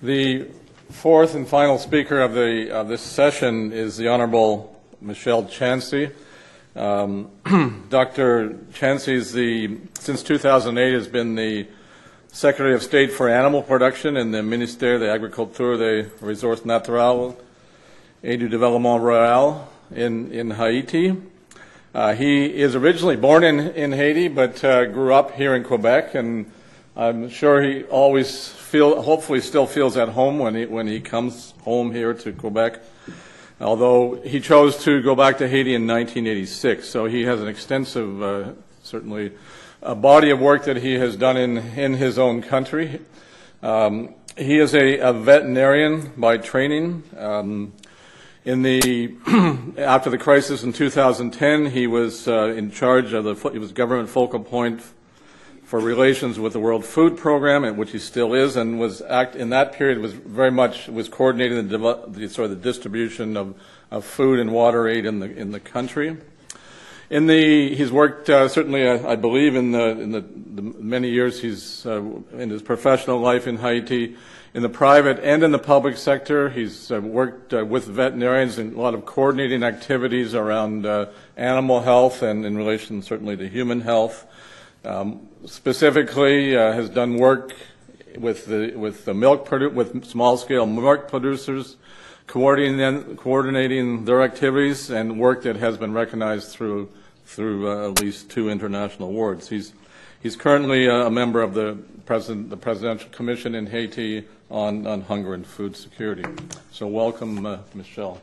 The fourth and final speaker of this session is the Honorable Michelle Chansey. Dr. Chansey, since 2008, has been the Secretary of State for Animal Production in the Ministère de l'Agriculture des Ressources Naturelles et du Développement Rural in Haiti. He is originally born in Haiti, but grew up here in Quebec, and I'm sure he always hopefully still feels at home when he comes home here to Quebec, although he chose to go back to Haiti in 1986. So he has an extensive, certainly, a body of work that he has done in his own country. He is a veterinarian by training. After the crisis in 2010, he was in charge of he was government focal point for relations with the World Food Program, at which he still is, and in that period was coordinating the distribution of food and water aid in the country. He's worked certainly, I believe, in the many years he's in his professional life in Haiti, in the private and in the public sector. He's worked with veterinarians in a lot of coordinating activities around animal health and in relation certainly to human health. Specifically, has done work with small-scale milk producers, coordinating their activities, and work that has been recognized through at least 2 international awards. He's currently a member of the Presidential Commission in Haiti on Hunger and Food Security. So welcome, Michelle.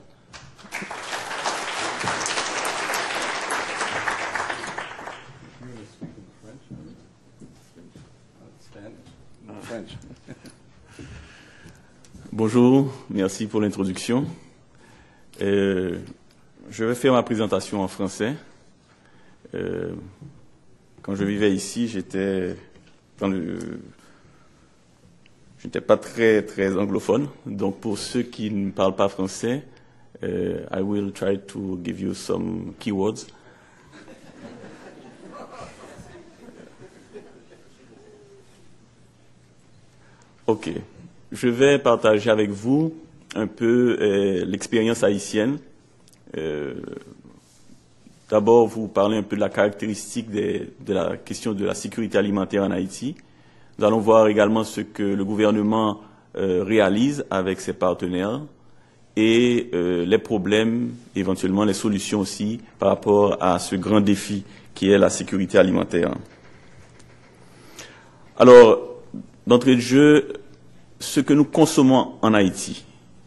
Bonjour, merci pour l'introduction. Je vais faire ma présentation en français. Quand je vivais ici, j'étais pas très anglophone. Donc pour ceux qui ne parlent pas français, I will try to give you some keywords. Ok. Je vais partager avec vous un peu l'expérience haïtienne. D'abord, vous parler un peu de la caractéristique de la question de la sécurité alimentaire en Haïti. Nous allons voir également ce que le gouvernement réalise avec ses partenaires et les problèmes, éventuellement les solutions aussi par rapport à ce grand défi qui est la sécurité alimentaire. Alors, d'entrée de jeu, ce que nous consommons en Haïti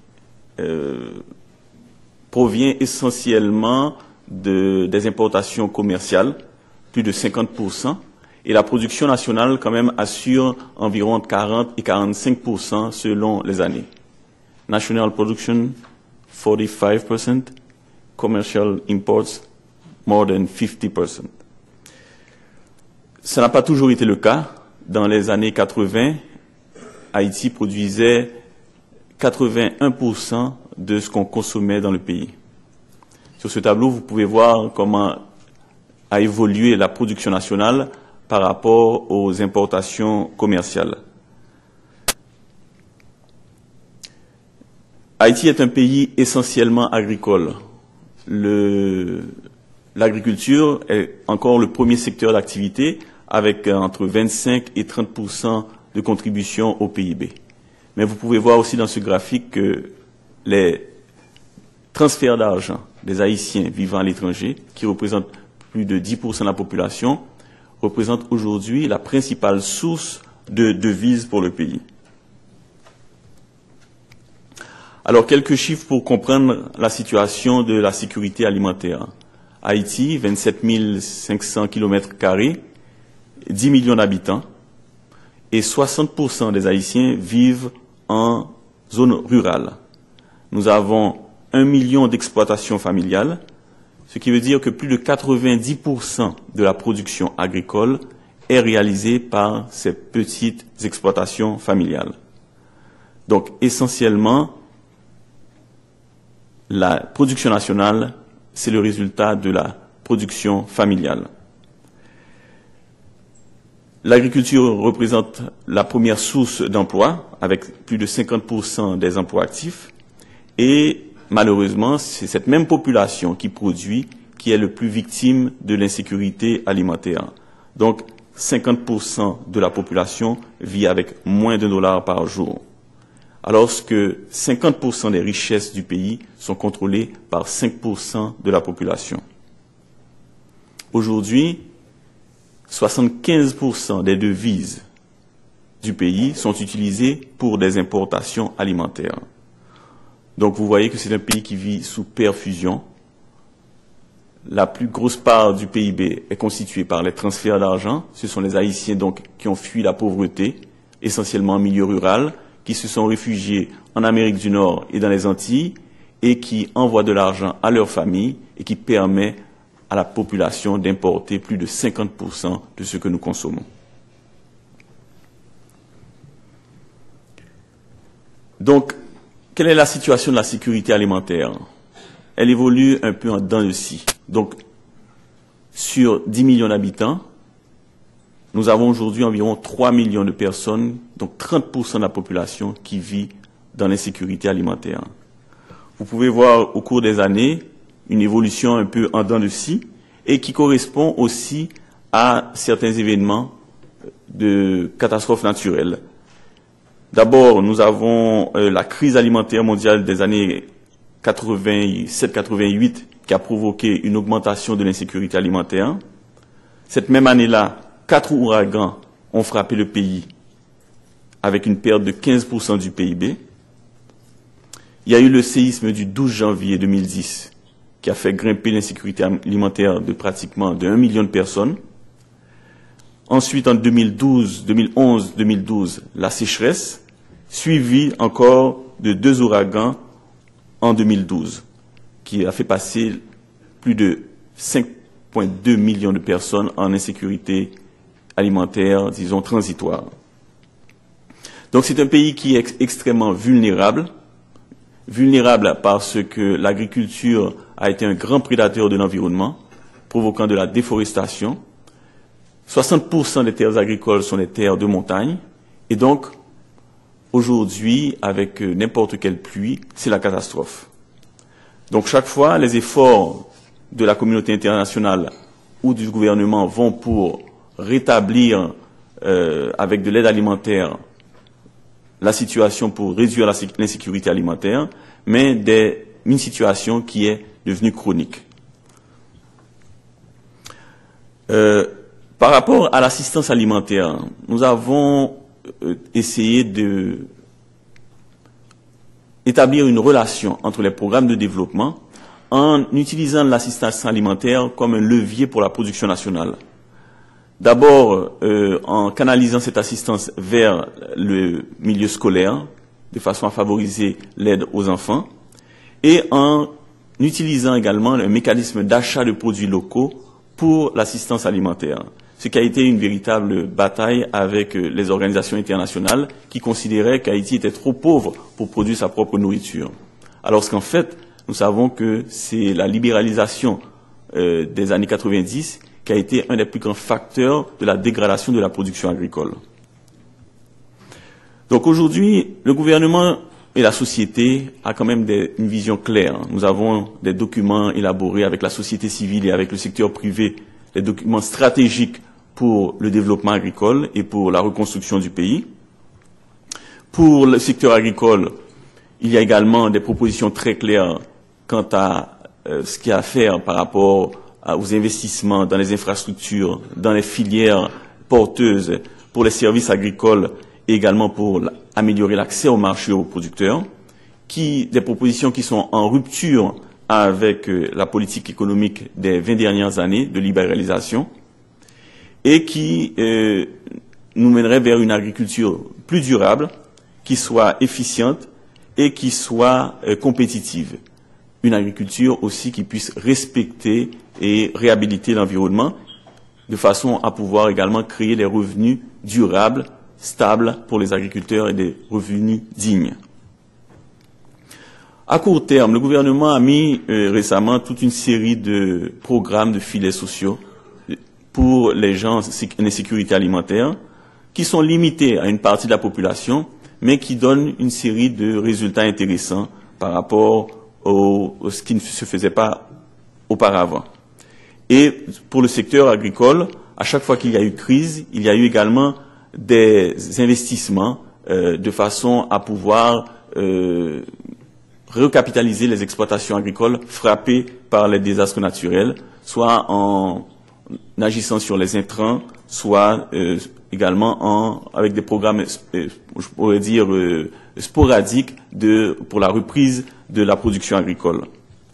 provient essentiellement des importations commerciales, plus de 50%, et la production nationale quand même assure environ 40 et 45% selon les années. National production, 45%, commercial imports, more than 50%. Ça n'a pas toujours été le cas. Dans les années 80, Haïti produisait 81% de ce qu'on consommait dans le pays. Sur ce tableau, vous pouvez voir comment a évolué la production nationale par rapport aux importations commerciales. Haïti est un pays essentiellement agricole. L'agriculture est encore le premier secteur d'activité avec entre 25 et 30% de contribution au PIB. Mais vous pouvez voir aussi dans ce graphique que les transferts d'argent des Haïtiens vivant à l'étranger, qui représentent plus de 10% de la population, représentent aujourd'hui la principale source de devises pour le pays. Alors, quelques chiffres pour comprendre la situation de la sécurité alimentaire. Haïti, 27 500 km², 10 millions d'habitants, et 60% des Haïtiens vivent en zone rurale. Nous avons 1 million d'exploitations familiales, ce qui veut dire que plus de 90% de la production agricole est réalisée par ces petites exploitations familiales. Donc, essentiellement, la production nationale, c'est le résultat de la production familiale. L'agriculture représente la première source d'emploi avec plus de 50% des emplois actifs. Et malheureusement, c'est cette même population qui produit qui est le plus victime de l'insécurité alimentaire. Donc, 50% de la population vit avec moins d'$1 par jour, alors que 50% des richesses du pays sont contrôlées par 5% de la population. Aujourd'hui, 75% des devises du pays sont utilisées pour des importations alimentaires. Donc vous voyez que c'est un pays qui vit sous perfusion. La plus grosse part du PIB est constituée par les transferts d'argent. Ce sont les Haïtiens donc qui ont fui la pauvreté, essentiellement en milieu rural, qui se sont réfugiés en Amérique du Nord et dans les Antilles et qui envoient de l'argent à leurs familles et qui permet à la population d'importer plus de 50% de ce que nous consommons. Donc, quelle est la situation de la sécurité alimentaire? Elle évolue un peu en dents de scie. Donc, sur 10 millions d'habitants, nous avons aujourd'hui environ 3 millions de personnes, donc 30% de la population qui vit dans l'insécurité alimentaire. Vous pouvez voir au cours des années une évolution un peu en dents de scie et qui correspond aussi à certains événements de catastrophes naturelles. D'abord, nous avons la crise alimentaire mondiale des années 87-88 qui a provoqué une augmentation de l'insécurité alimentaire. Cette même année-là, 4 ouragans ont frappé le pays avec une perte de 15% du PIB. Il y a eu le séisme du 12 janvier 2010 qui a fait grimper l'insécurité alimentaire de pratiquement de 1 million de personnes. Ensuite, en 2011, 2012, la sécheresse, suivie encore de 2 ouragans en 2012, qui a fait passer plus de 5,2 millions de personnes en insécurité alimentaire, disons, transitoire. Donc c'est un pays qui est extrêmement vulnérable parce que l'agriculture a été un grand prédateur de l'environnement, provoquant de la déforestation. 60% des terres agricoles sont des terres de montagne, et donc, aujourd'hui, avec n'importe quelle pluie, c'est la catastrophe. Donc chaque fois, les efforts de la communauté internationale ou du gouvernement vont pour rétablir, avec de l'aide alimentaire, la situation pour réduire l'insécurité alimentaire, mais une situation qui est devenue chronique. Par rapport à l'assistance alimentaire, nous avons essayé d'établir une relation entre les programmes de développement en utilisant l'assistance alimentaire comme un levier pour la production nationale. D'abord, en canalisant cette assistance vers le milieu scolaire, de façon à favoriser l'aide aux enfants, et en utilisant également un mécanisme d'achat de produits locaux pour l'assistance alimentaire. Ce qui a été une véritable bataille avec les organisations internationales qui considéraient qu'Haïti était trop pauvre pour produire sa propre nourriture. Alors qu'en fait, nous savons que c'est la libéralisation des années 90 qui a été un des plus grands facteurs de la dégradation de la production agricole. Donc aujourd'hui, le gouvernement et la société a quand même une vision claire. Nous avons des documents élaborés avec la société civile et avec le secteur privé, des documents stratégiques pour le développement agricole et pour la reconstruction du pays. Pour le secteur agricole, il y a également des propositions très claires quant à ce qu'il y a à faire par rapport aux investissements dans les infrastructures, dans les filières porteuses pour les services agricoles et également pour améliorer l'accès au marché aux producteurs, des propositions qui sont en rupture avec la politique économique des 20 dernières années de libéralisation et qui nous mènerait vers une agriculture plus durable, qui soit efficiente et qui soit compétitive. Une agriculture aussi qui puisse respecter et réhabiliter l'environnement de façon à pouvoir également créer des revenus durables, stables pour les agriculteurs et des revenus dignes. À court terme, le gouvernement a mis récemment toute une série de programmes de filets sociaux pour les gens en insécurité alimentaire qui sont limités à une partie de la population, mais qui donne une série de résultats intéressants par rapport à ce qui ne se faisait pas auparavant. Et pour le secteur agricole, à chaque fois qu'il y a eu crise, il y a eu également des investissements de façon à pouvoir recapitaliser les exploitations agricoles frappées par les désastres naturels, soit en agissant sur les intrants, soit également avec des programmes, je pourrais dire, sporadiques pour la reprise de la production agricole.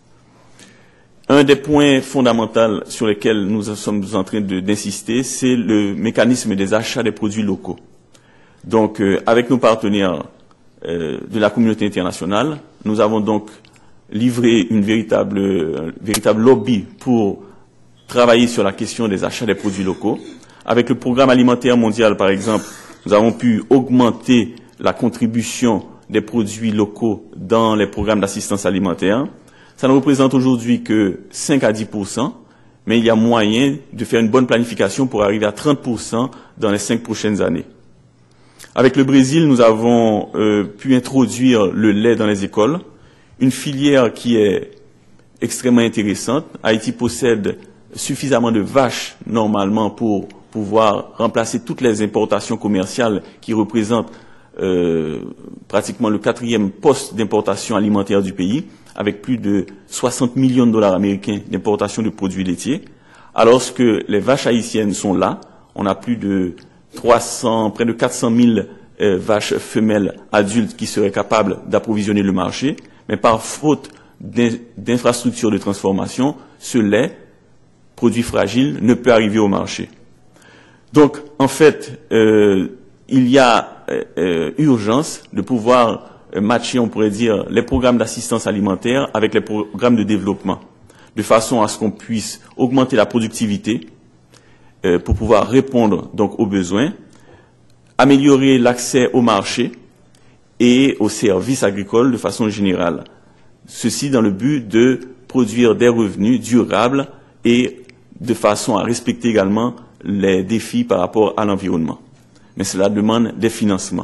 Un des points fondamentaux sur lesquels nous sommes en train d'insister, c'est le mécanisme des achats des produits locaux. Donc, avec nos partenaires de la communauté internationale, nous avons donc livré un véritable lobby pour travailler sur la question des achats des produits locaux. Avec le programme alimentaire mondial, par exemple, nous avons pu augmenter la contribution des produits locaux dans les programmes d'assistance alimentaire. Ça ne représente aujourd'hui que 5 à 10%, mais il y a moyen de faire une bonne planification pour arriver à 30% dans les 5 prochaines années. Avec le Brésil, nous avons pu introduire le lait dans les écoles, une filière qui est extrêmement intéressante. Haïti possède suffisamment de vaches, normalement, pour pouvoir remplacer toutes les importations commerciales qui représentent pratiquement le 4e poste d'importation alimentaire du pays, avec plus de 60 millions de dollars américains d'importation de produits laitiers. Alors que les vaches haïtiennes sont là, on a près de 400 000 vaches femelles adultes qui seraient capables d'approvisionner le marché, mais par faute d'infrastructures de transformation, ce lait, produit fragile, ne peut arriver au marché. Donc, en fait, il y a urgence de pouvoir matcher, on pourrait dire, les programmes d'assistance alimentaire avec les programmes de développement, de façon à ce qu'on puisse augmenter la productivité pour pouvoir répondre donc aux besoins, améliorer l'accès au marché et aux services agricoles de façon générale. Ceci dans le but de produire des revenus durables et de façon à respecter également les défis par rapport à l'environnement. Mais cela demande des financements.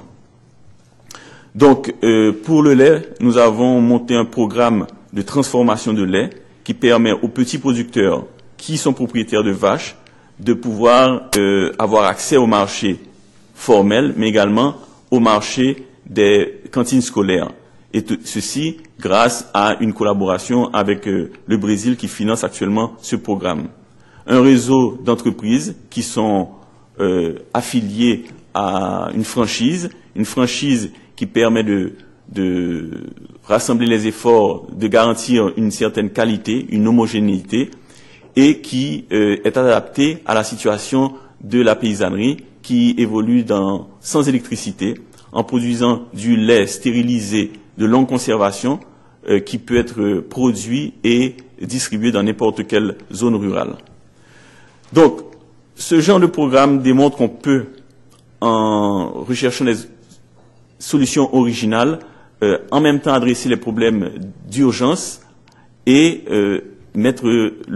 Donc, pour le lait, nous avons monté un programme de transformation de lait qui permet aux petits producteurs qui sont propriétaires de vaches de pouvoir avoir accès au marché formel, mais également au marché des cantines scolaires. Et ceci grâce à une collaboration avec le Brésil qui finance actuellement ce programme. Un réseau d'entreprises qui sont affiliées à une franchise qui permet de rassembler les efforts, de garantir une certaine qualité, une homogénéité, et qui est adaptée à la situation de la paysannerie qui évolue sans électricité, en produisant du lait stérilisé de longue conservation qui peut être produit et distribué dans n'importe quelle zone rurale. Donc, ce genre de programme démontre qu'on peut, en recherchant des solutions originales, en même temps adresser les problèmes d'urgence et mettre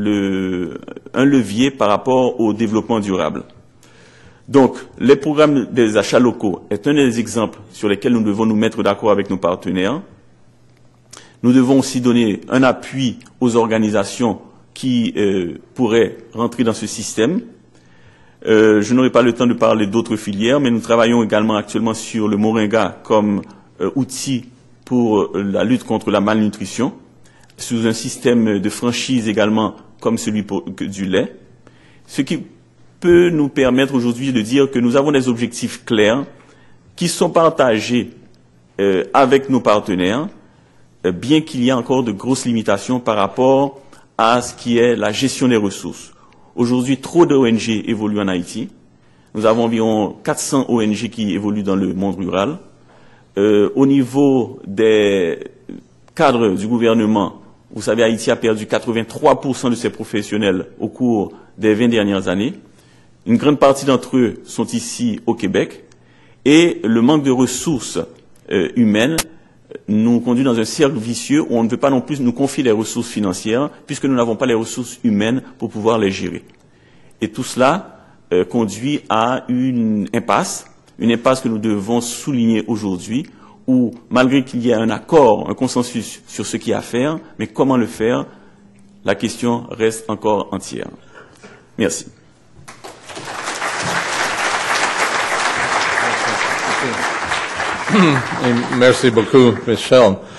un levier par rapport au développement durable. Donc, les programmes des achats locaux est un des exemples sur lesquels nous devons nous mettre d'accord avec nos partenaires. Nous devons aussi donner un appui aux organisations qui pourraient rentrer dans ce système. Je n'aurai pas le temps de parler d'autres filières, mais nous travaillons également actuellement sur le moringa comme outil pour la lutte contre la malnutrition, sous un système de franchise également comme celui du lait, ce qui peut nous permettre aujourd'hui de dire que nous avons des objectifs clairs qui sont partagés avec nos partenaires, bien qu'il y ait encore de grosses limitations par rapport à ce qui est la gestion des ressources. Aujourd'hui, trop d'ONG évoluent en Haïti. Nous avons environ 400 ONG qui évoluent dans le monde rural. Au niveau des cadres du gouvernement, vous savez, Haïti a perdu 83% de ses professionnels au cours des 20 dernières années. Une grande partie d'entre eux sont ici au Québec. Et le manque de ressources humaines nous conduit dans un cercle vicieux où on ne peut pas non plus nous confier les ressources financières puisque nous n'avons pas les ressources humaines pour pouvoir les gérer. Et tout cela conduit à une impasse Une impasse que nous devons souligner aujourd'hui, où malgré qu'il y ait un accord, un consensus sur ce qu'il y a à faire, mais comment le faire, la question reste encore entière. Merci. Merci beaucoup, Michel.